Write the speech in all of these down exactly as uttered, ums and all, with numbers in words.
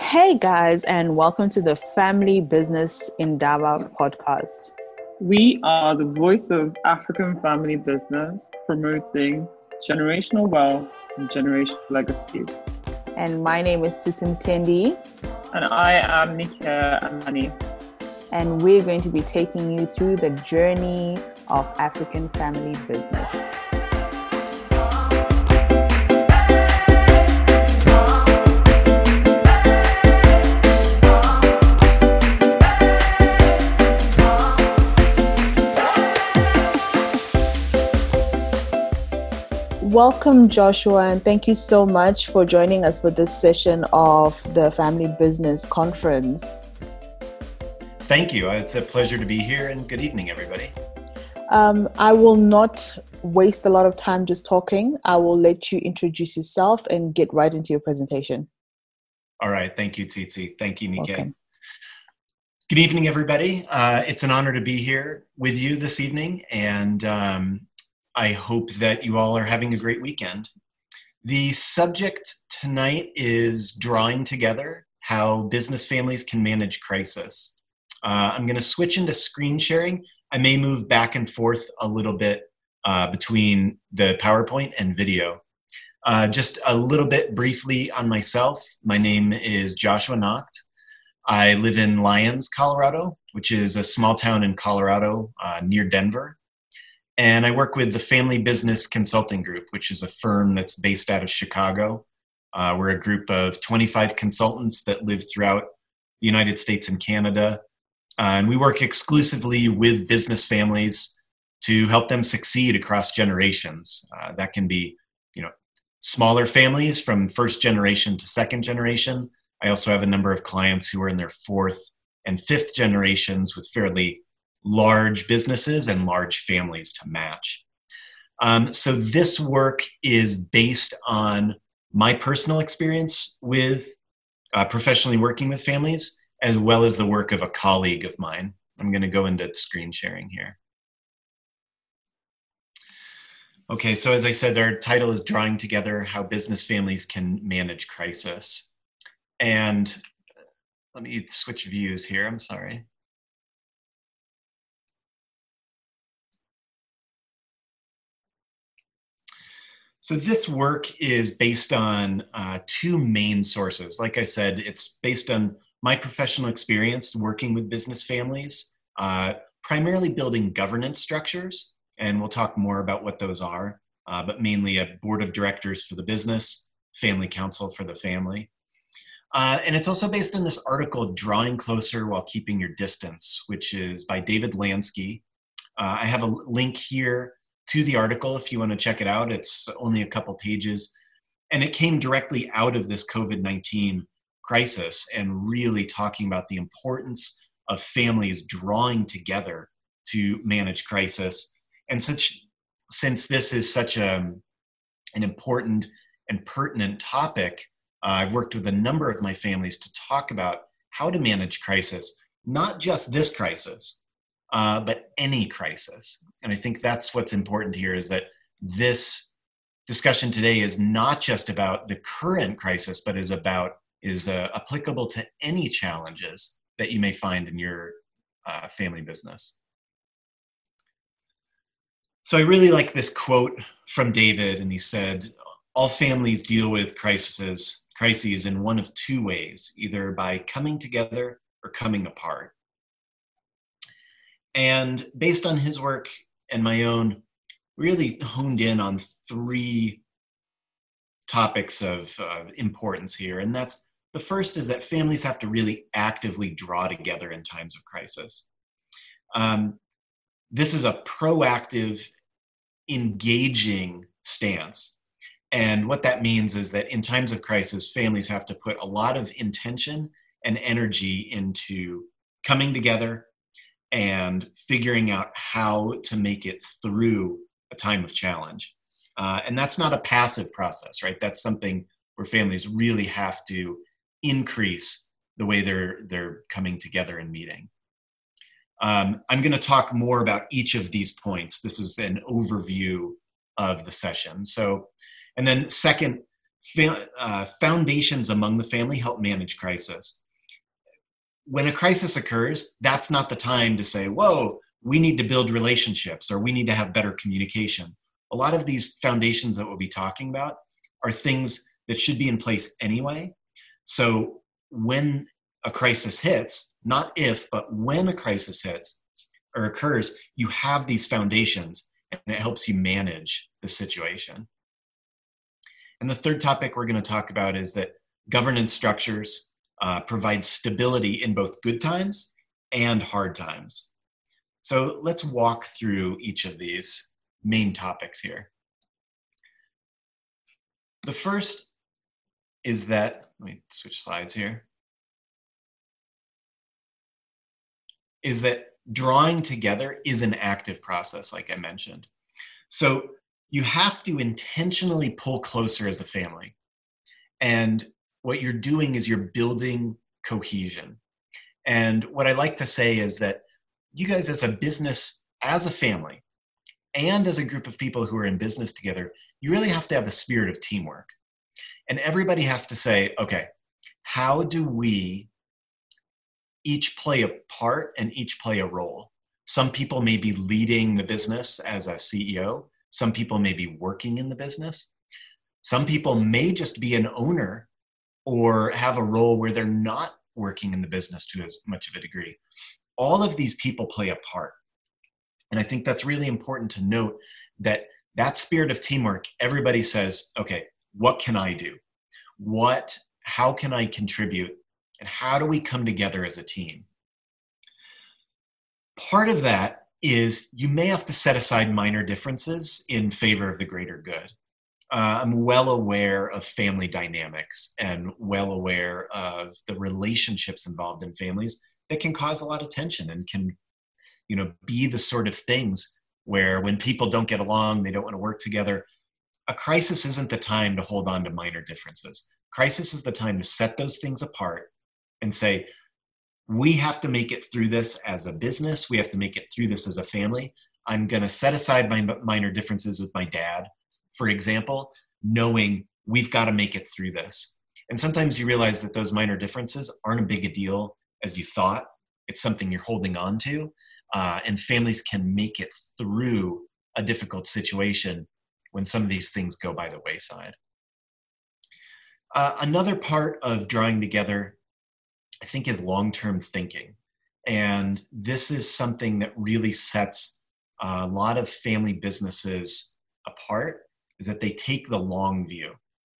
Hey guys, and welcome to the Family Business Indaba podcast. We are the voice of African family business, promoting generational wealth and generational legacies. And my name is Titim Tendi. And I am Nike Amani. And we're going to be taking you through the journey of African family business. Welcome, Joshua, and thank you so much for joining us for this session of the Family Business Conference. Thank you. It's a pleasure to be here, and good evening, everybody. Um, I will not waste a lot of time just talking. I will let you introduce yourself and get right into your presentation. All right. Thank you, Tsitsi. Thank you, Nike. Welcome. Good evening, everybody. Uh, it's an honor to be here with you this evening, and um, I hope that you all are having a great weekend. The subject tonight is drawing together how business families can manage crisis. Uh, I'm going to switch into screen sharing. I may move back and forth a little bit uh, between the PowerPoint and video. Uh, just a little bit briefly on myself. My name is Joshua Nacht. I live in Lyons, Colorado, which is a small town in Colorado uh, near Denver. And I work with the Family Business Consulting Group, which is a firm that's based out of Chicago. Uh, we're a group of twenty-five consultants that live throughout the United States and Canada. Uh, and we work exclusively with business families to help them succeed across generations. Uh, that can be, you know, smaller families from first generation to second generation. I also have a number of clients who are in their fourth and fifth generations with fairly large businesses and large families to match. Um, so this work is based on my personal experience with uh, professionally working with families, as well as the work of a colleague of mine. I'm going to go into screen sharing here. Okay, so as I said, our title is Drawing Together How Business Families Can Manage Crisis. And let me switch views here, I'm sorry. So this work is based on uh, two main sources. Like I said, it's based on my professional experience working with business families, uh, primarily building governance structures, and we'll talk more about what those are, uh, but mainly a board of directors for the business, family council for the family. Uh, and it's also based on this article, Drawing Closer While Keeping Your Distance, which is by David Lansky. Uh, I have a link here to the article if you want to check it out. It's only a couple pages. And it came directly out of this COVID nineteen crisis and really talking about the importance of families drawing together to manage crisis. And such, since this is such a, an important and pertinent topic, uh, I've worked with a number of my families to talk about how to manage crisis, not just this crisis, Uh, but any crisis. And I think that's what's important here, is that this discussion today is not just about the current crisis, but is about, is uh, applicable to any challenges that you may find in your uh, family business. So I really like this quote from David, and he said, all families deal with crises, crises in one of two ways, either by coming together or coming apart. And based on his work and my own, really honed in on three topics of uh, importance here. And that's, the first is that families have to really actively draw together in times of crisis. Um, this is a proactive, engaging stance. And what that means is that in times of crisis, families have to put a lot of intention and energy into coming together and figuring out how to make it through a time of challenge. Uh, and that's not a passive process, right? That's something where families really have to increase the way they're, they're coming together and meeting. Um, I'm going to talk more about each of these points. This is an overview of the session. So, and then second, fa- uh, foundations among the family help manage crisis. When a crisis occurs, that's not the time to say, whoa, we need to build relationships or we need to have better communication. A lot of these foundations that we'll be talking about are things that should be in place anyway. So when a crisis hits, not if, but when a crisis hits or occurs, you have these foundations and it helps you manage the situation. And the third topic we're going to talk about is that governance structures uh, provide stability in both good times and hard times. So let's walk through each of these main topics here. The first is that, let me switch slides here, is that drawing together is an active process, like I mentioned. So you have to intentionally pull closer as a family. And what you're doing is you're building cohesion. And what I like to say is that you guys as a business, as a family, and as a group of people who are in business together, you really have to have a spirit of teamwork. And everybody has to say, okay, how do we each play a part and each play a role? Some people may be leading the business as a C E O. Some people may be working in the business. Some people may just be an owner or have a role where they're not working in the business to as much of a degree. All of these people play a part. And I think that's really important to note that that spirit of teamwork, everybody says, okay, what can I do? What, how can I contribute? And how do we come together as a team? Part of that is you may have to set aside minor differences in favor of the greater good. Uh, I'm well aware of family dynamics and well aware of the relationships involved in families that can cause a lot of tension and can, you know, be the sort of things where when people don't get along, they don't want to work together. A crisis isn't the time to hold on to minor differences. Crisis is the time to set those things apart and say, we have to make it through this as a business. We have to make it through this as a family. I'm going to set aside my minor differences with my dad, for example, knowing we've got to make it through this. And sometimes you realize that those minor differences aren't as big a deal as you thought. It's something you're holding on to. Uh, and families can make it through a difficult situation when some of these things go by the wayside. Uh, another part of drawing together, I think, is long-term thinking. And this is something that really sets a lot of family businesses apart, is that they take the long view.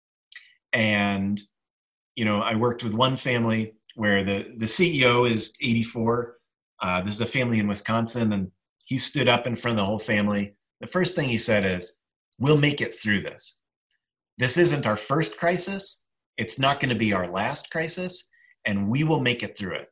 And, you know, I worked with one family where the, the C E O is eighty-four. Uh, this is a family in Wisconsin, and he stood up in front of the whole family. The first thing he said is, we'll make it through this. This isn't our first crisis. It's not going to be our last crisis, and we will make it through it.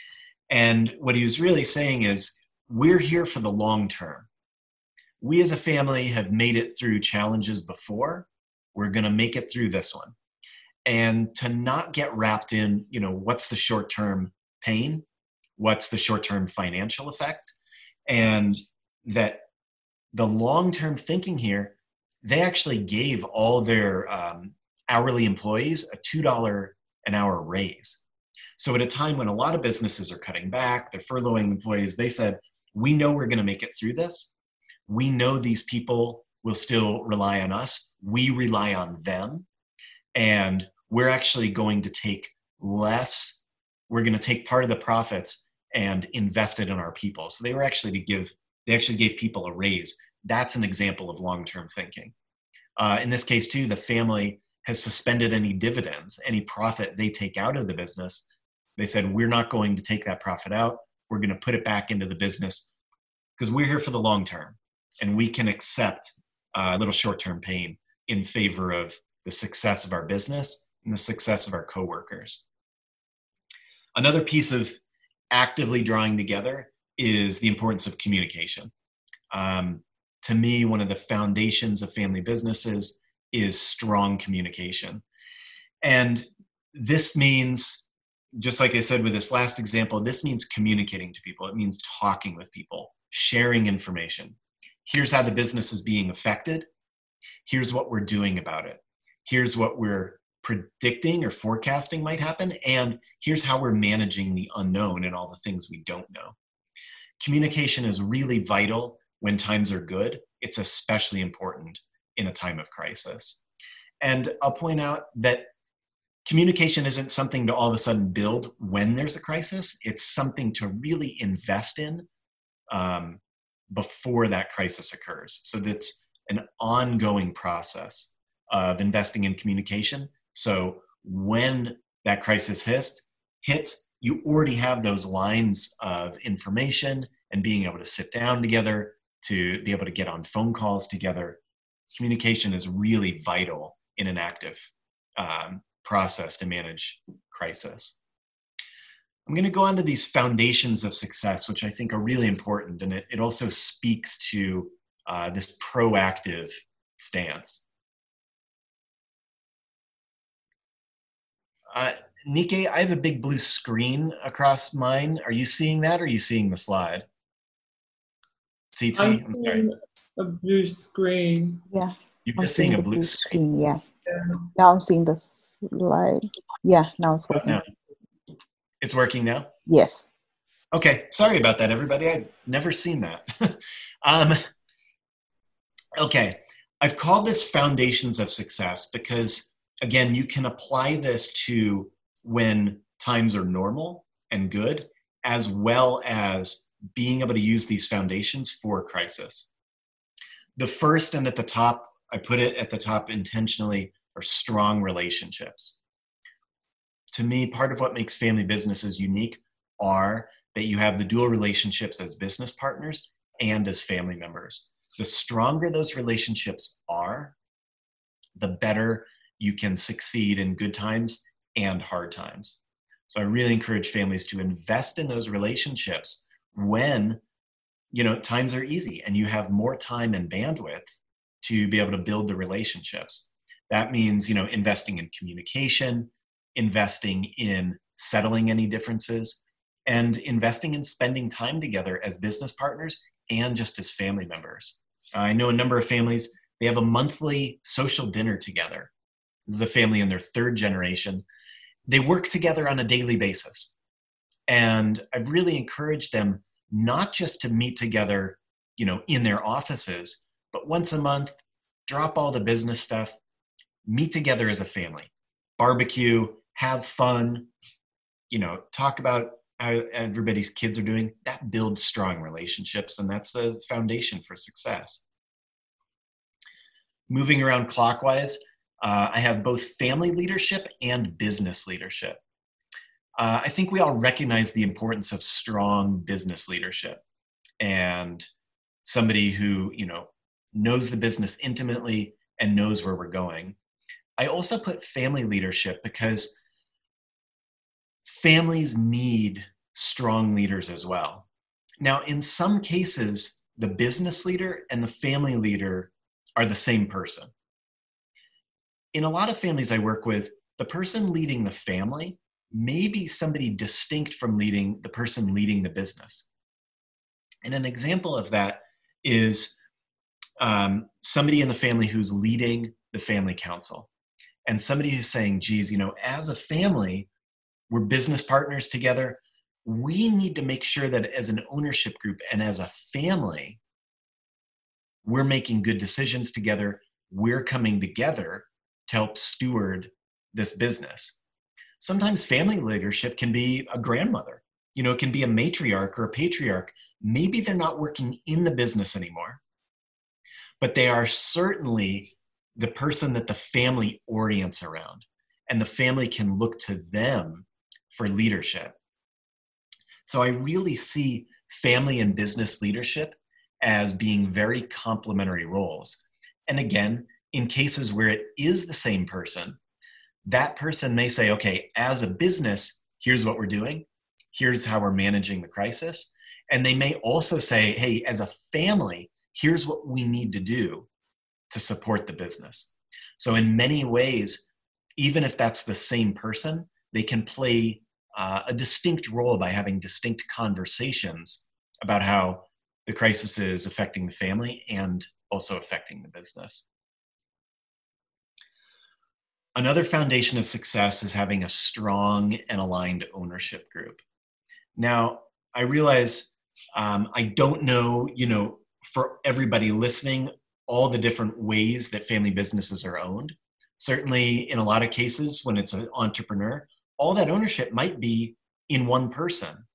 And what he was really saying is, we're here for the long term. We as a family have made it through challenges before. We're going to make it through this one. And to not get wrapped in, you know, what's the short-term pain? What's the short-term financial effect? And that the long-term thinking here, they actually gave all their um, hourly employees a two dollars an hour raise. So at a time when a lot of businesses are cutting back, they're furloughing employees, they said, we know we're going to make it through this. We know these people will still rely on us. We rely on them. And we're actually going to take less, we're going to take part of the profits and invest it in our people. So they were actually to give, they actually gave people a raise. That's an example of long-term thinking. Uh, in this case too, the family has suspended any dividends, any profit they take out of the business. They said, we're not going to take that profit out. We're going to put it back into the business because we're here for the long term, and we can accept uh, a little short-term pain in favor of the success of our business and the success of our coworkers. Another piece of actively drawing together is the importance of communication. Um, to me, one of the foundations of family businesses is strong communication. And this means, just like I said with this last example, this means communicating to people. It means talking with people, sharing information. Here's how the business is being affected. Here's what we're doing about it. here's what we're predicting or forecasting might happen, and here's how we're managing the unknown and all the things we don't know. Communication is really vital when times are good. It's especially important in a time of crisis. And I'll point out that communication isn't something to all of a sudden build when there's a crisis. It's something to really invest in um, before that crisis occurs. So that's an ongoing process of investing in communication. So when that crisis hits, hits, you already have those lines of information and being able to sit down together, to be able to get on phone calls together. Communication is really vital in an active um, process to manage crisis. I'm going to go on to these foundations of success, which I think are really important, and it, it also speaks to uh, this proactive stance. Uh, Nike, I have a big blue screen across mine. Are you seeing that, or are you seeing the slide? Tsitsi, I'm, I'm sorry. A blue screen. Yeah. You're I'm just seeing a the blue, blue screen. screen. Yeah. Yeah. Now I'm seeing the slide. Yeah, now it's working. Oh, no. It's working now? Yes. Okay, sorry about that, everybody. I've never seen that. um, okay, I've called this Foundations of Success because, again, you can apply this to when times are normal and good, as well as being able to use these foundations for crisis. The first and at the top, I put it at the top intentionally, are strong relationships. To me, part of what makes family businesses unique are that you have the dual relationships as business partners and as family members. The stronger those relationships are, the better you can succeed in good times and hard times. So I really encourage families to invest in those relationships when, you know, times are easy and you have more time and bandwidth to be able to build the relationships. That means, you know, investing in communication, investing in settling any differences, and investing in spending time together as business partners and just as family members. I know a number of families, they have a monthly social dinner together. This is a family in their third generation. They work together on a daily basis. And I've really encouraged them not just to meet together, you know, in their offices, but once a month, drop all the business stuff, meet together as a family, barbecue, have fun, you know, talk about how everybody's kids are doing. That builds strong relationships, and that's the foundation for success. Moving around clockwise, uh, I have both family leadership and business leadership. Uh, I think we all recognize the importance of strong business leadership and somebody who, you know, knows the business intimately and knows where we're going. I also put family leadership because families need strong leaders as well. Now, in some cases, the business leader and the family leader are the same person. In a lot of families I work with, the person leading the family may be somebody distinct from leading the person leading the business. And an example of that is um, somebody in the family who's leading the family council. And somebody who's saying, geez, you know, as a family, we're business partners together. We need to make sure that as an ownership group and as a family, we're making good decisions together. We're coming together to help steward this business. Sometimes family leadership can be a grandmother. You know, it can be a matriarch or a patriarch. Maybe they're not working in the business anymore, but they are certainly the person that the family orients around, and the family can look to them for leadership. So I really see family and business leadership as being very complementary roles. And again, in cases where it is the same person, that person may say, okay, as a business, here's what we're doing. Here's how we're managing the crisis. And they may also say, hey, as a family, here's what we need to do to support the business. So in many ways, even if that's the same person, they can play uh, a distinct role by having distinct conversations about how the crisis is affecting the family and also affecting the business. Another foundation of success is having a strong and aligned ownership group. Now, I realize um, I don't know, you know, for everybody listening, all the different ways that family businesses are owned. Certainly, in a lot of cases, when it's an entrepreneur, all that ownership might be in one person.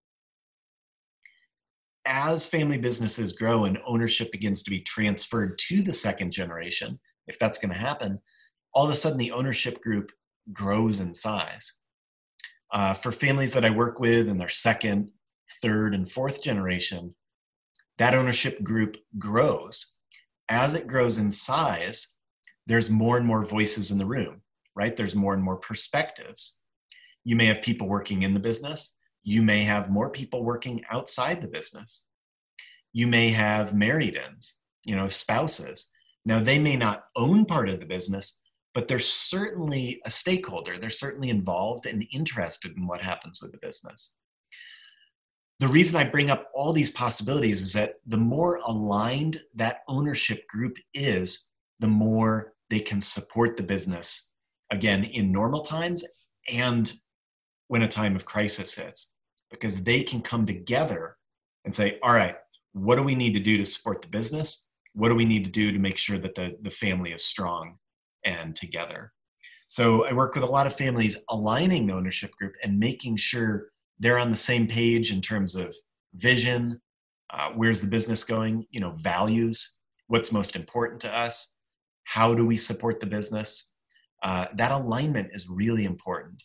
As family businesses grow and ownership begins to be transferred to the second generation, if that's going to happen, all of a sudden the ownership group grows in size. Uh, for families that I work with in their second, third, and fourth generation, that ownership group grows. As it grows in size, there's more and more voices in the room, right? There's more and more perspectives. You may have people working in the business. You may have more people working outside the business. You may have married-ins, you know, spouses. Now, they may not own part of the business, but they're certainly a stakeholder. They're certainly involved and interested in what happens with the business. The reason I bring up all these possibilities is that the more aligned that ownership group is, the more they can support the business, again, in normal times and when a time of crisis hits, because they can come together and say, all right, what do we need to do to support the business? What do we need to do to make sure that the, the family is strong and together? So I work with a lot of families aligning the ownership group and making sure they're on the same page in terms of vision, uh, where's the business going, you know, values, what's most important to us, how do we support the business? Uh, that alignment is really important.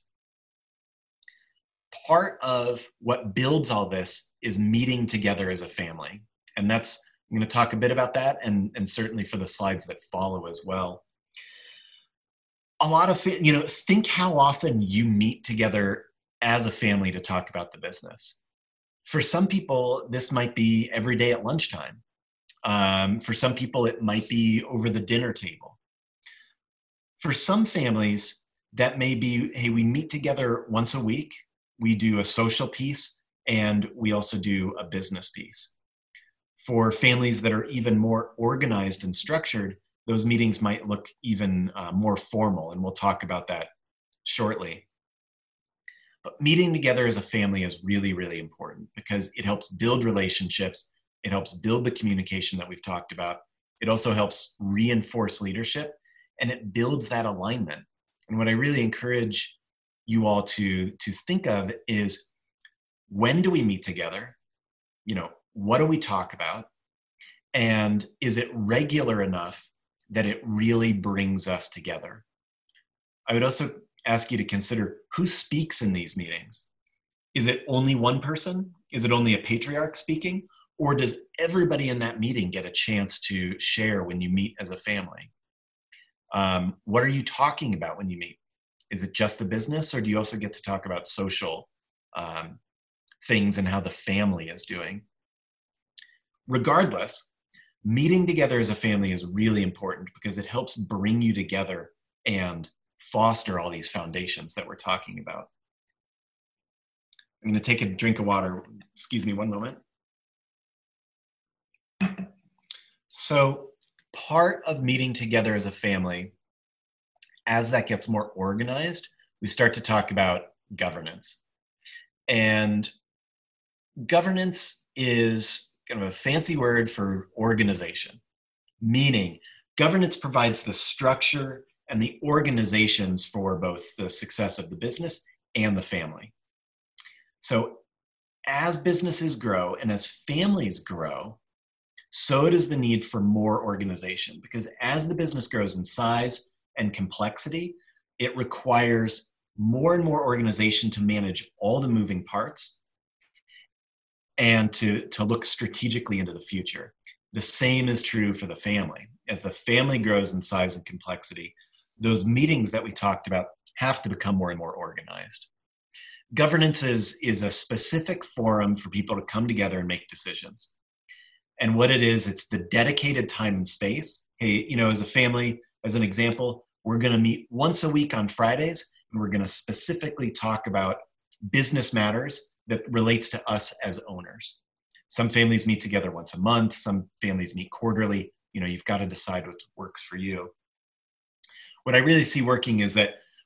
Part of what builds all this is meeting together as a family. And that's, I'm going to talk a bit about that, and, and certainly for the slides that follow as well. A lot of, you know, think how often you meet together as a family to talk about the business. For some people, this might be every day at lunchtime. Um, for some people, it might be over the dinner table. For some families, that may be, hey, we meet together once a week. We do a social piece, and we also do a business piece. For families that are even more organized and structured, those meetings might look even uh, more formal, and we'll talk about that shortly. But meeting together as a family is really, really important because it helps build relationships. It helps build the communication that we've talked about. It also helps reinforce leadership, and it builds that alignment. And what I really encourage you all to, to think of is, when do we meet together? You know, what do we talk about? And is it regular enough that it really brings us together? I would also ask you to consider who speaks in these meetings. Is it only one person? Is it only a patriarch speaking? Or does everybody in that meeting get a chance to share when you meet as a family? Um, what are you talking about when you meet? Is it just the business, or do you also get to talk about social um, things and how the family is doing? Regardless, meeting together as a family is really important because it helps bring you together and foster all these foundations that we're talking about. I'm going to take a drink of water. Excuse me one moment. So part of meeting together as a family, as that gets more organized, we start to talk about governance. And governance is kind of a fancy word for organization, meaning governance provides the structure and the organizations for both the success of the business and the family. So as businesses grow and as families grow, so does the need for more organization, because as the business grows in size and complexity, it requires more and more organization to manage all the moving parts and to, to look strategically into the future. The same is true for the family. As the family grows in size and complexity, those meetings that we talked about have to become more and more organized. Governance is, is a specific forum for people to come together and make decisions. And what it is, it's the dedicated time and space. Hey, you know, as a family, as an example, we're going to meet once a week on Fridays, and we're going to specifically talk about business matters that relates to us as owners. Some families meet together once a month. Some families meet quarterly. You know, you've got to decide what works for you. What I really see working is that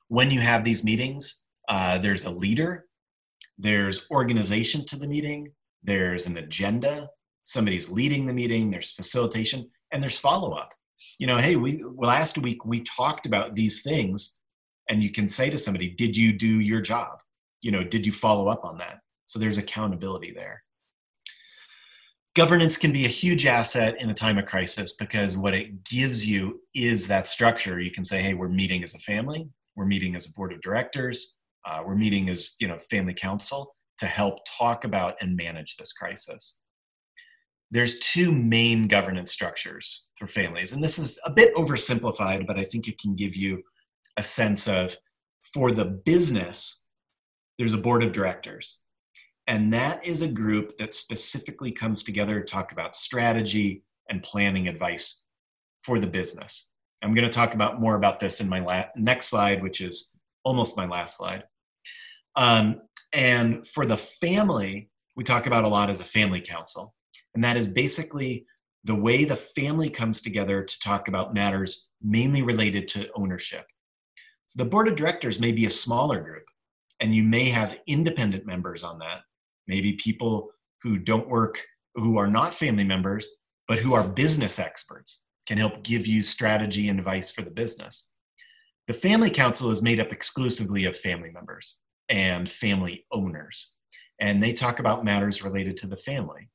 when you have these meetings, uh, there's a leader, there's organization to the meeting, there's an agenda, somebody's leading the meeting, there's facilitation, and there's follow-up. You know, hey, we last week we talked about these things, and you can say to somebody, did you do your job? You know, did you follow up on that? So there's accountability there. Governance can be a huge asset in a time of crisis because what it gives you is that structure. You can say, hey, we're meeting as a family, we're meeting as a board of directors, uh, we're meeting as, you know, family council to help talk about and manage this crisis. There's two main governance structures for families, and this is a bit oversimplified, but I think it can give you a sense of, for the business, there's a board of directors. And that is a group that specifically comes together to talk about strategy and planning advice for the business. I'm going to talk about more about this in my la- next slide, which is almost my last slide. Um, and for the family, we talk about a lot as a family council. And that is basically the way the family comes together to talk about matters mainly related to ownership. So the board of directors may be a smaller group, and you may have independent members on that. Maybe people who don't work, who are not family members, but who are business experts, can help give you strategy and advice for the business. The family council is made up exclusively of family members and family owners, and they talk about matters related to the family.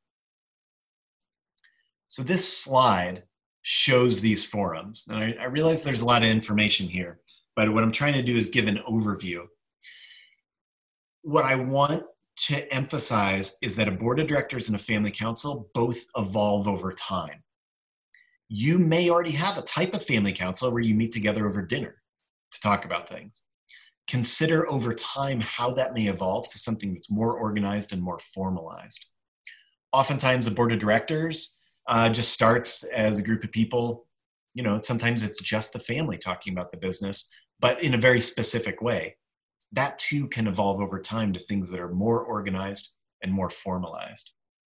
So this slide shows these forums. And I, I realize there's a lot of information here, but what I'm trying to do is give an overview. What I want to emphasize is that a board of directors and a family council both evolve over time. You may already have a type of family council where you meet together over dinner to talk about things. Consider over time how that may evolve to something that's more organized and more formalized. Oftentimes, a board of directors uh, just starts as a group of people. You know, sometimes it's just the family talking about the business, but in a very specific way. That too can evolve over time to things that are more organized and more formalized.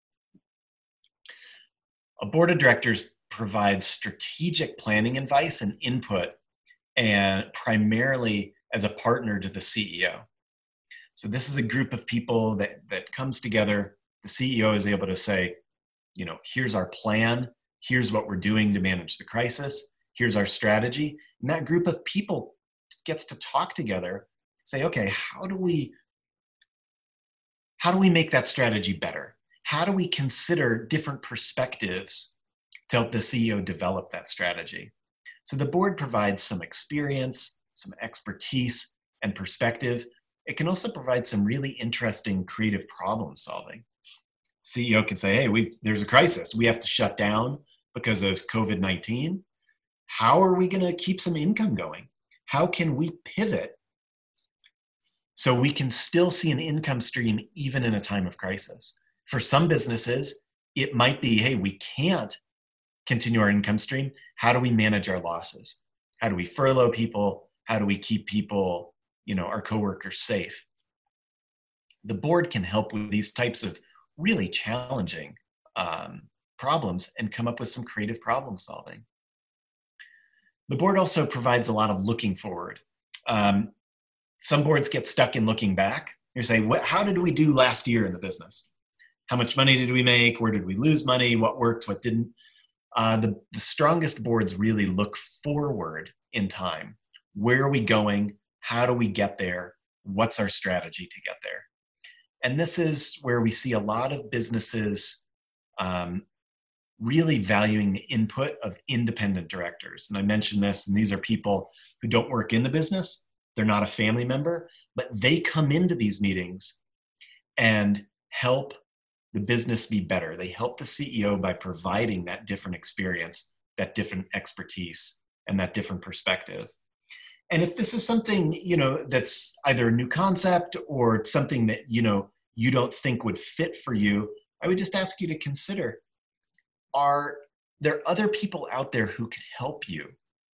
A board of directors provides strategic planning advice and input, and primarily as a partner to the C E O. So this is a group of people that, that comes together. The C E O is able to say, you know, here's our plan, here's what we're doing to manage the crisis, here's our strategy. And that group of people gets to talk together, say, okay, how do we, how do we make that strategy better? How do we consider different perspectives to help the C E O develop that strategy? So the board provides some experience, some expertise, and perspective. It can also provide some really interesting creative problem solving. C E O can say, hey, we, there's a crisis. We have to shut down because of COVID nineteen. How are we going to keep some income going? How can we pivot so we can still see an income stream even in a time of crisis? For some businesses, it might be, hey, we can't continue our income stream. How do we manage our losses? How do we furlough people? How do we keep people, you know, our coworkers safe? The board can help with these types of really challenging um, problems and come up with some creative problem solving. The board also provides a lot of looking forward. Um, some boards get stuck in looking back. You're saying, what, how did we do last year in the business? How much money did we make? Where did we lose money? What worked? What didn't? Uh, the, the strongest boards really look forward in time. Where are we going? How do we get there? What's our strategy to get there? And this is where we see a lot of businesses um, really valuing the input of independent directors. And I mentioned this, and these are people who don't work in the business. They're not a family member, but they come into these meetings and help the business be better. They help the C E O by providing that different experience, that different expertise, and that different perspective. And if this is something, you know, that's either a new concept or something that, you know, you don't think would fit for you, I would just ask you to consider, are there other people out there who could help you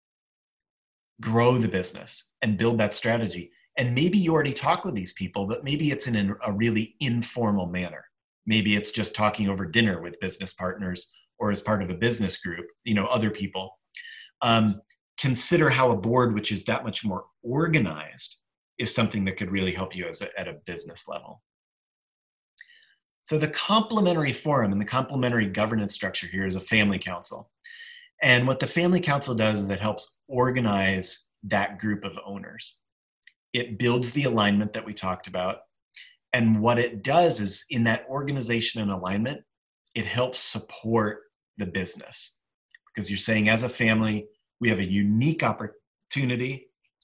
grow the business and build that strategy? And maybe you already talk with these people, but maybe it's in a really informal manner. Maybe it's just talking over dinner with business partners or as part of a business group, you know, other people. Um, consider how a board, which is that much more organized, is something that could really help you as a, at a business level. So the complementary forum and the complementary governance structure here is a family council. And what the family council does is it helps organize that group of owners. It builds the alignment that we talked about. And what it does is in that organization and alignment, it helps support the business. Because you're saying as a family, we have a unique opportunity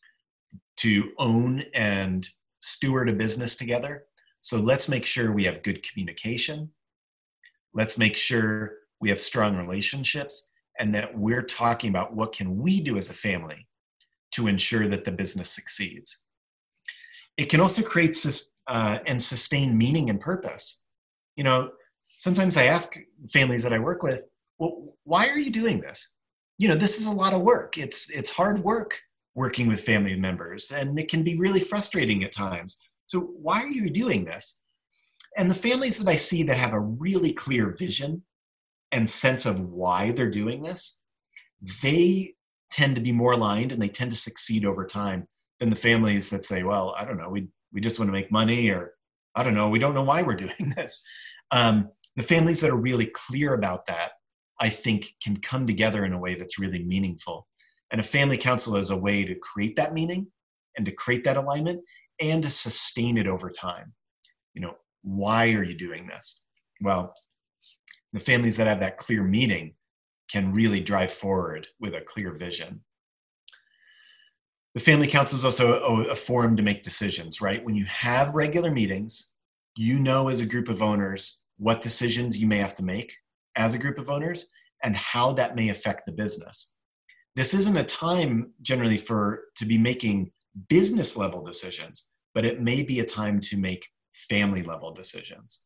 to own and steward a business together. So let's make sure we have good communication. Let's make sure we have strong relationships and that we're talking about what can we do as a family to ensure that the business succeeds. It can also create uh, and sustain meaning and purpose. You know, sometimes I ask families that I work with, well, why are you doing this? You know, this is a lot of work. It's, it's hard work working with family members, and it can be really frustrating at times. So why are you doing this? And the families that I see that have a really clear vision and sense of why they're doing this, they tend to be more aligned and they tend to succeed over time than the families that say, well, I don't know, we, we just want to make money, or I don't know, we don't know why we're doing this. Um, the families that are really clear about that, I think, can come together in a way that's really meaningful. And a family council is a way to create that meaning and to create that alignment and to sustain it over time. You know, why are you doing this? Well, the families that have that clear meaning can really drive forward with a clear vision. The family council is also a, a forum to make decisions, right? When you have regular meetings, you know as a group of owners what decisions you may have to make as a group of owners and how that may affect the business. This isn't a time generally for to be making business level decisions, but it may be a time to make family level decisions.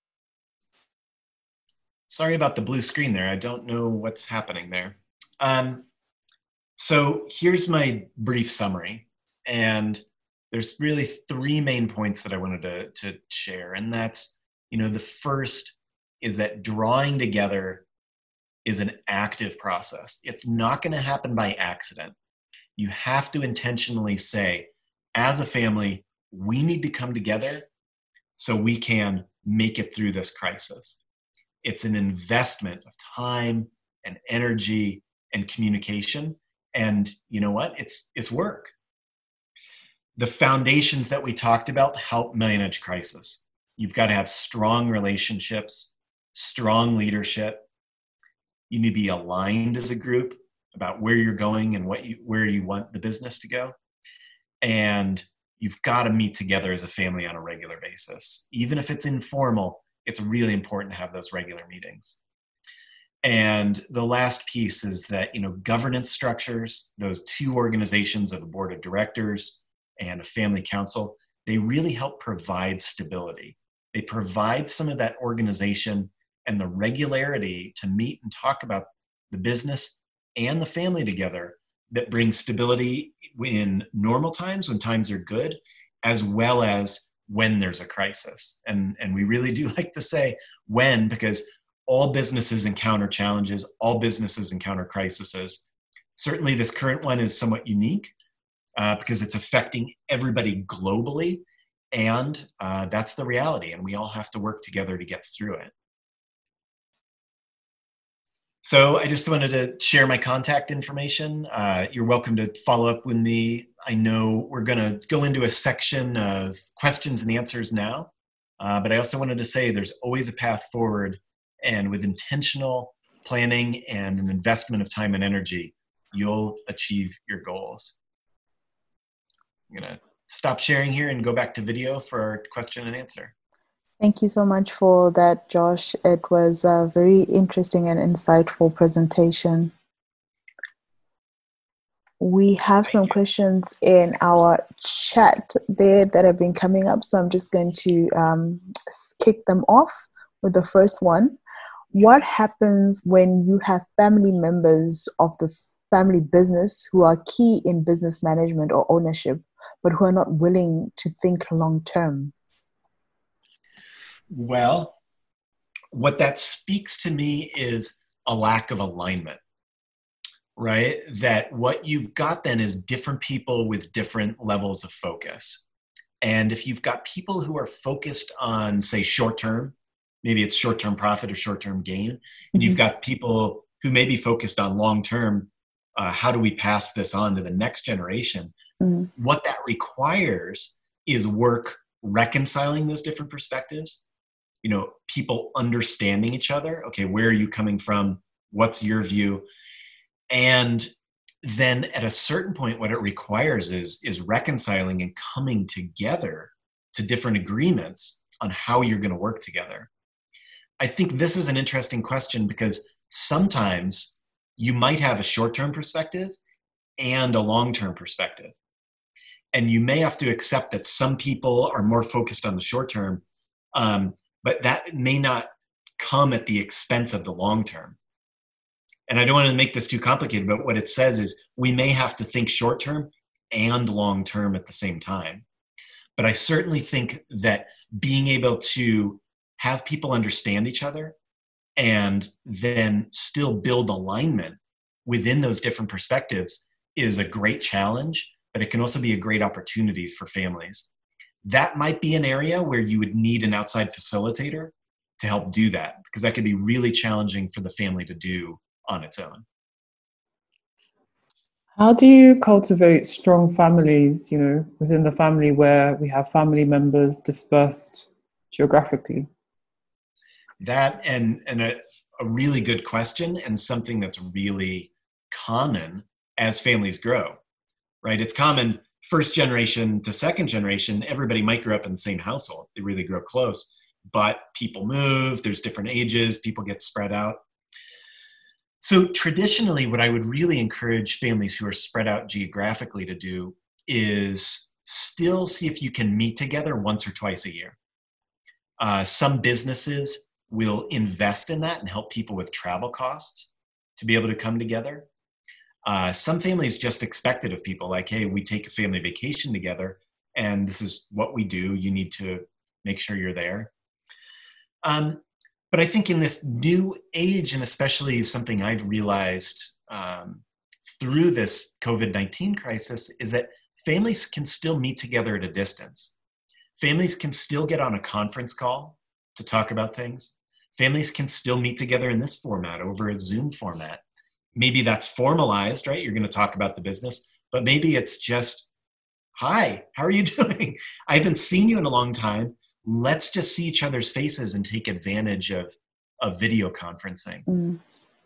Sorry about the blue screen there. I don't know what's happening there. Um, so here's my brief summary. And there's really three main points that I wanted to, to share. And that's, you know, the first is that drawing together is an active process. It's not going to happen by accident. You have to intentionally say, as a family, we need to come together so we can make it through this crisis. It's an investment of time and energy and communication. And you know what? It's, it's work. The foundations that we talked about help manage crisis. You've got to have strong relationships, strong leadership. You need to be aligned as a group about where you're going and what you, where you want the business to go. And you've got to meet together as a family on a regular basis. Even if it's informal, it's really important to have those regular meetings. And the last piece is that, you know, governance structures, those two organizations of a board of directors and a family council, they really help provide stability. They provide some of that organization and the regularity to meet and talk about the business and the family together that brings stability in normal times, when times are good, as well as when there's a crisis. And, and we really do like to say when, because all businesses encounter challenges, all businesses encounter crises. Certainly this current one is somewhat unique uh, because it's affecting everybody globally. And uh, that's the reality. And we all have to work together to get through it. So I just wanted to share my contact information. Uh, you're welcome to follow up with me. I know we're going to go into a section of questions and answers now, uh, but I also wanted to say there's always a path forward, and with intentional planning and an investment of time and energy, you'll achieve your goals. I'm going to stop sharing here and go back to video for our question and answer. Thank you so much for that, Josh. It was a very interesting and insightful presentation. We have Thank some you. questions in our chat there that have been coming up, so I'm just going to um, kick them off with the first one. What happens when you have family members of the family business who are key in business management or ownership, but who are not willing to think long term? Well, what that speaks to me is a lack of alignment, right? That what you've got then is different people with different levels of focus. And if you've got people who are focused on, say, short term, maybe it's short term profit or short term gain, mm-hmm. and you've got people who may be focused on long term, uh, how do we pass this on to the next generation? Mm-hmm. What that requires is work reconciling those different perspectives, you know, people understanding each other. Okay, where are you coming from? What's your view? And then at a certain point, what it requires is, is reconciling and coming together to different agreements on how you're going to work together. I think this is an interesting question because sometimes you might have a short-term perspective and a long-term perspective. And you may have to accept that some people are more focused on the short term, um, but that may not come at the expense of the long term. And I don't want to make this too complicated, but what it says is we may have to think short term and long term at the same time. But I certainly think that being able to have people understand each other and then still build alignment within those different perspectives is a great challenge, but it can also be a great opportunity for families. That might be an area where you would need an outside facilitator to help do that, because that could be really challenging for the family to do on its own. How do you cultivate strong families, you know, within the family where we have family members dispersed geographically? That and, and a, a really good question, and something that's really common as families grow, right? It's common first generation to second generation, everybody might grow up in the same household. They really grow close, but people move, there's different ages, people get spread out. So traditionally, what I would really encourage families who are spread out geographically to do is still see if you can meet together once or twice a year. Uh, some businesses will invest in that and help people with travel costs to be able to come together. Uh, some families just expect it of people, like, hey, we take a family vacation together, and this is what we do. You need to make sure you're there. Um, but I think in this new age, and especially something I've realized um, through this COVID nineteen crisis, is that families can still meet together at a distance. Families can still get on a conference call to talk about things. Families can still meet together in this format, over a Zoom format. Maybe that's formalized, right? You're going to talk about the business, but maybe it's just, hi, how are you doing? I haven't seen you in a long time. Let's just see each other's faces and take advantage of, of video conferencing. Mm.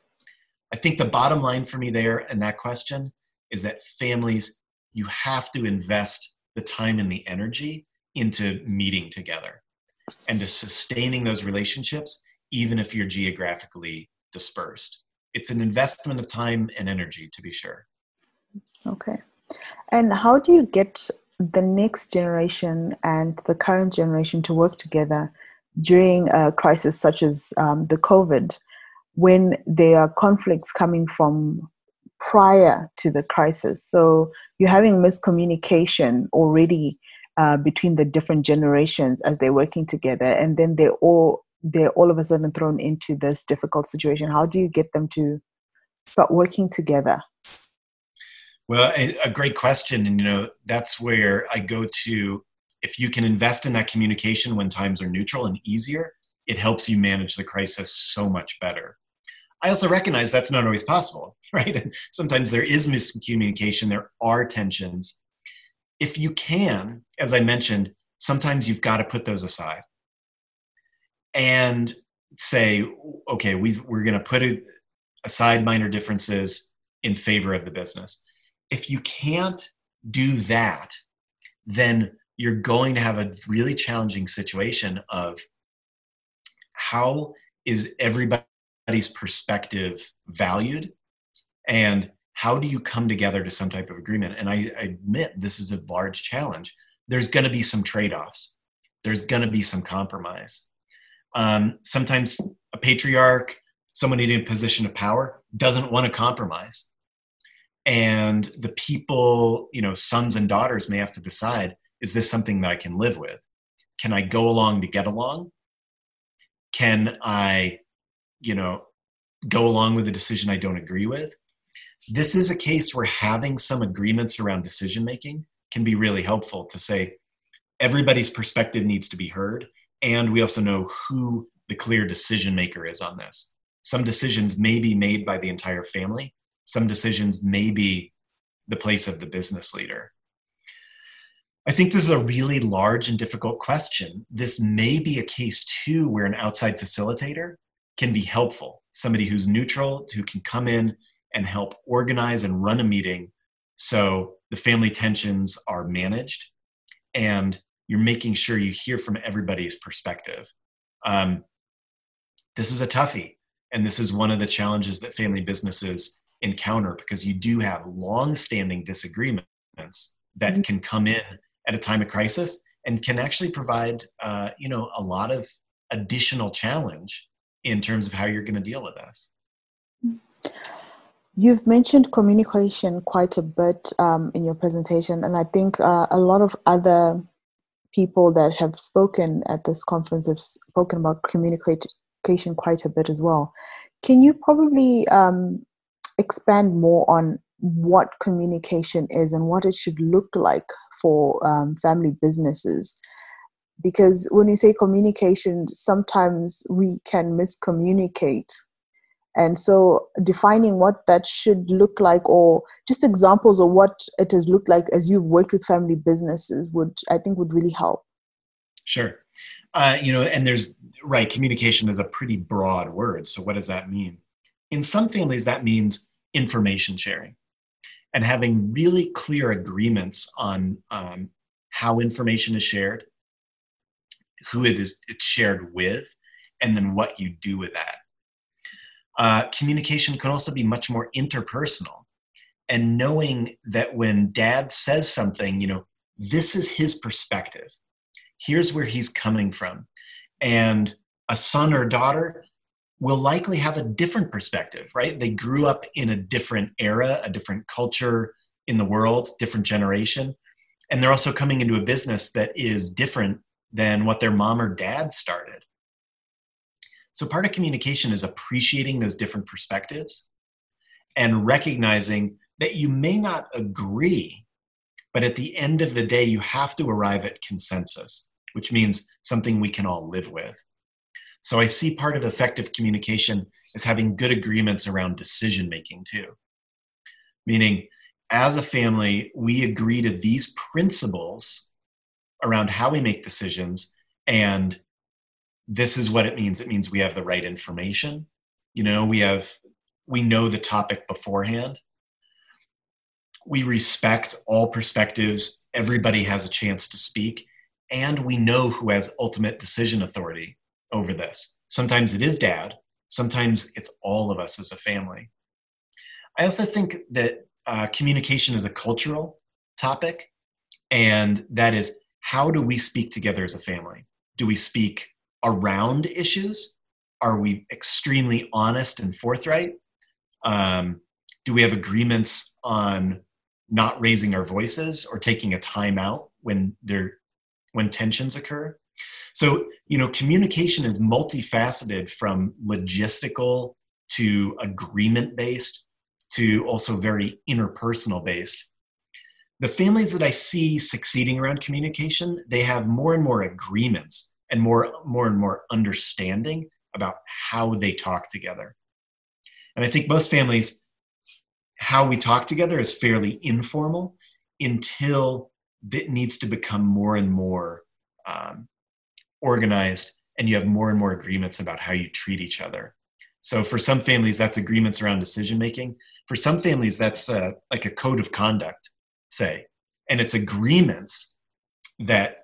I think the bottom line for me there in that question is that families, you have to invest the time and the energy into meeting together and to sustaining those relationships, even if you're geographically dispersed. It's an investment of time and energy, to be sure. Okay. And how do you get the next generation and the current generation to work together during a crisis such as um, the COVID, when there are conflicts coming from prior to the crisis? So you're having miscommunication already uh, between the different generations as they're working together, and then they're all they're all of a sudden thrown into this difficult situation. How do you get them to start working together? Well, a, a great question. And, you know, that's where I go to, if you can invest in that communication when times are neutral and easier, it helps you manage the crisis so much better. I also recognize that's not always possible, right? And sometimes there is miscommunication, there are tensions. If you can, as I mentioned, sometimes you've got to put those aside and say, okay, we've, we're going to put it aside minor differences in favor of the business. If you can't do that, then you're going to have a really challenging situation of how is everybody's perspective valued, and how do you come together to some type of agreement? And I, I admit this is a large challenge. There's going to be some trade-offs. There's going to be some compromise. Um, sometimes a patriarch, someone in a position of power, doesn't want to compromise. And the people, you know, sons and daughters may have to decide, is this something that I can live with? Can I go along to get along? Can I, you know, go along with a decision I don't agree with? this is a case where having some agreements around decision making can be really helpful to say everybody's perspective needs to be heard, and we also know who the clear decision maker is on this. Some decisions may be made by the entire family. Some decisions may be the place of the business leader. I think this is a really large and difficult question. This may be a case too where an outside facilitator can be helpful. Somebody who's neutral, who can come in and help organize and run a meeting so the family tensions are managed and you're making sure you hear from everybody's perspective. Um, this is a toughie, and this is one of the challenges that family businesses encounter, because you do have long-standing disagreements that can come in at a time of crisis and can actually provide uh, you know, a lot of additional challenge in terms of how you're going to deal with this. You've mentioned communication quite a bit um, in your presentation, and I think uh, a lot of other people that have spoken at this conference have spoken about communication quite a bit as well. Can you probably um, expand more on what communication is and what it should look like for um, family businesses? Because when you say communication, sometimes we can miscommunicate. And so defining what that should look like, or just examples of what it has looked like as you've worked with family businesses, would, I think, would really help. Sure. Uh, you know, and there's, right, communication is a pretty broad word. So what does that mean? In some families, that means information sharing and having really clear agreements on um, how information is shared, who it is it's shared with, and then what you do with that. Uh, communication can also be much more interpersonal, and knowing that when dad says something, you know, this is his perspective. Here's where he's coming from. And a son or daughter will likely have a different perspective, right? They grew up in a different era, a different culture in the world, different generation. And they're also coming into a business that is different than what their mom or dad started. So part of communication is appreciating those different perspectives and recognizing that you may not agree, but at the end of the day, you have to arrive at consensus, which means something we can all live with. So I see part of effective communication as having good agreements around decision-making too. Meaning, as a family, we agree to these principles around how we make decisions, and this is what it means. It means we have the right information. You know, we have, we know the topic beforehand. We respect all perspectives. Everybody has a chance to speak. And we know who has ultimate decision authority over this. Sometimes it is dad. Sometimes it's all of us as a family. I also think that uh, communication is a cultural topic. And that is, how do we speak together as a family? Do we speak around issues? Are we extremely honest and forthright? Um, do we have agreements on not raising our voices or taking a time out when there, when tensions occur? So, you know, communication is multifaceted, from logistical to agreement-based to also very interpersonal based. The families that I see succeeding around communication, they have more and more agreements and more, more and more understanding about how they talk together. And I think most families, how we talk together is fairly informal until it needs to become more and more um, organized, and you have more and more agreements about how you treat each other. So for some families, that's agreements around decision-making. For some families, that's uh, like a code of conduct, say, and it's agreements that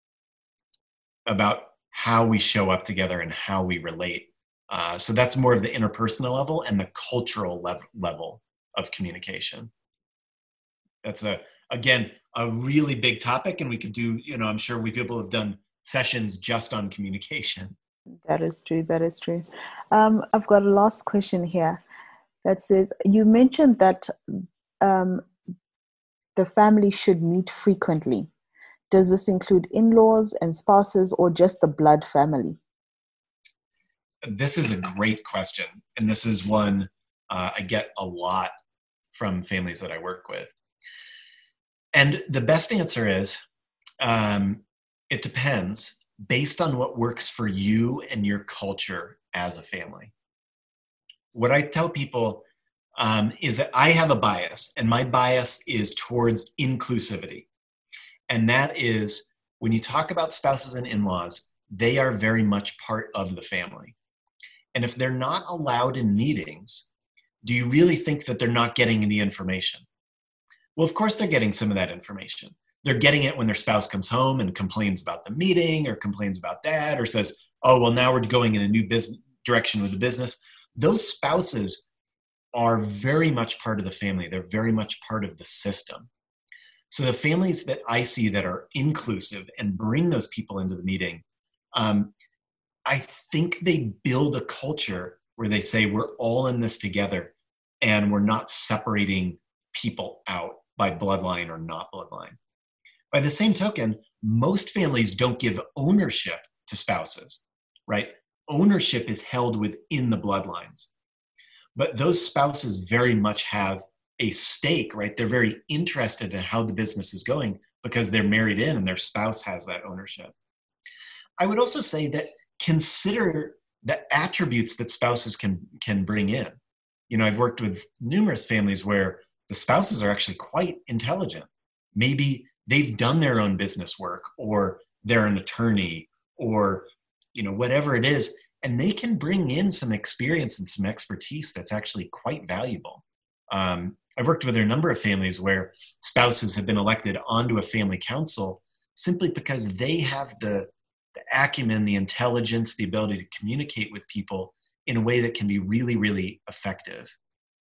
about how we show up together and how we relate. Uh, so that's more of the interpersonal level and the cultural lev- level of communication. That's a, again, a really big topic, and we could do, you know, I'm sure we people have done sessions just on communication. That is true. That is true. Um, I've got a last question here that says, you mentioned that um, the family should meet frequently. Does this include in-laws and spouses, or just the blood family? This is a great question. And this is one uh, I get a lot from families that I work with. And the best answer is, um, it depends based on what works for you and your culture as a family. What I tell people um, is that I have a bias, and my bias is towards inclusivity. And that is, when you talk about spouses and in-laws, they are very much part of the family. And if they're not allowed in meetings, do you really think that they're not getting the information? Well, of course they're getting some of that information. They're getting it when their spouse comes home and complains about the meeting or complains about dad or says, oh, well, now we're going in a new business direction with the business. Those spouses are very much part of the family. They're very much part of the system. So the families that I see that are inclusive and bring those people into the meeting, um, I think they build a culture where they say we're all in this together and we're not separating people out by bloodline or not bloodline. By the same token, most families don't give ownership to spouses, right? Ownership is held within the bloodlines. But those spouses very much have a stake, right? They're very interested in how the business is going because they're married in and their spouse has that ownership. I would also say that consider the attributes that spouses can, can bring in. You know, I've worked with numerous families where the spouses are actually quite intelligent. Maybe they've done their own business work, or they're an attorney, or, you know, whatever it is, and they can bring in some experience and some expertise that's actually quite valuable. Um, I've worked with a number of families where spouses have been elected onto a family council simply because they have the, the acumen, the intelligence, the ability to communicate with people in a way that can be really, really effective.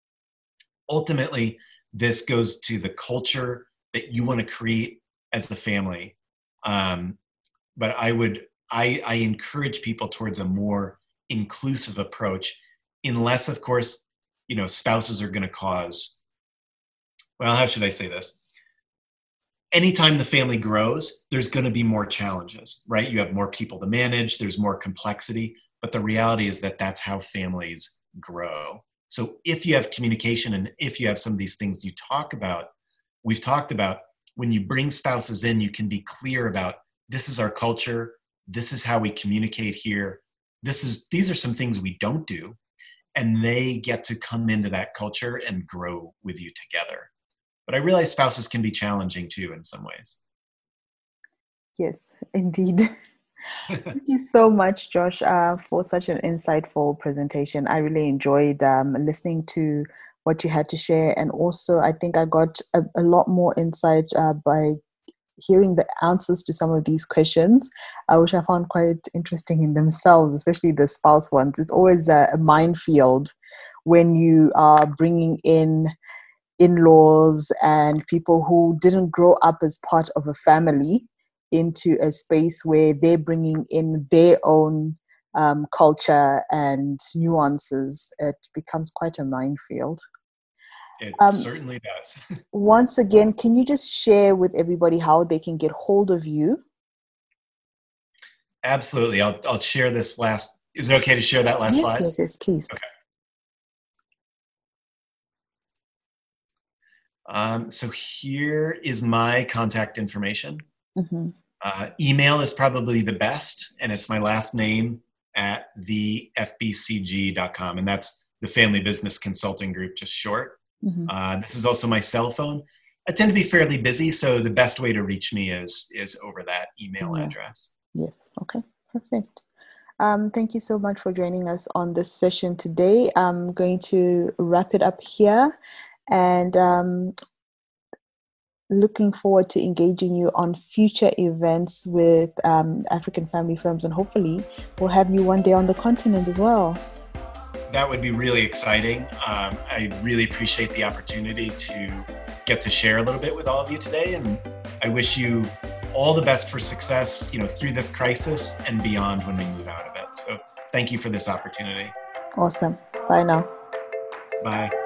Ultimately, this goes to the culture that you want to create as the family. Um, but I would, I, I encourage people towards a more inclusive approach, unless, of course, you know, spouses are going to cause, well, how should I say this? Anytime the family grows, there's going to be more challenges, right? You have more people to manage, there's more complexity, but the reality is that that's how families grow. So if you have communication and if you have some of these things you talk about, we've talked about, when you bring spouses in, you can be clear about, this is our culture, this is how we communicate here, this is, these are some things we don't do, and they get to come into that culture and grow with you together. But I realize spouses can be challenging too in some ways. Yes, indeed. Thank you so much, Josh, uh, for such an insightful presentation. I really enjoyed um, listening to what you had to share. And also, I think I got a, a lot more insight uh, by hearing the answers to some of these questions, uh, which I found quite interesting in themselves, especially the spouse ones. It's always a, a minefield when you are bringing in in-laws and people who didn't grow up as part of a family into a space where they're bringing in their own um, culture and nuances. It becomes quite a minefield. It um, certainly does. Once again, can you just share with everybody how they can get hold of you? Absolutely. I'll, I'll share this last, is it okay to share that last yes, slide? Yes, yes, please. Okay. Um, so here is my contact information. Mm-hmm. Uh, email is probably the best, and it's my last name at the f b c g dot com, and that's the Family Business Consulting Group, just short. Mm-hmm. Uh, this is also my cell phone. I tend to be fairly busy, so the best way to reach me is is over that email yeah. address. Yes. Okay. Perfect. Um, thank you so much for joining us on this session today. I'm going to wrap it up here, and um, looking forward to engaging you on future events with um, African family firms, and hopefully we'll have you one day on the continent as well. That would be really exciting. Um, I really appreciate the opportunity to get to share a little bit with all of you today, and I wish you all the best for success, you know, through this crisis and beyond when we move out of it. So thank you for this opportunity. Awesome. Bye now. Bye.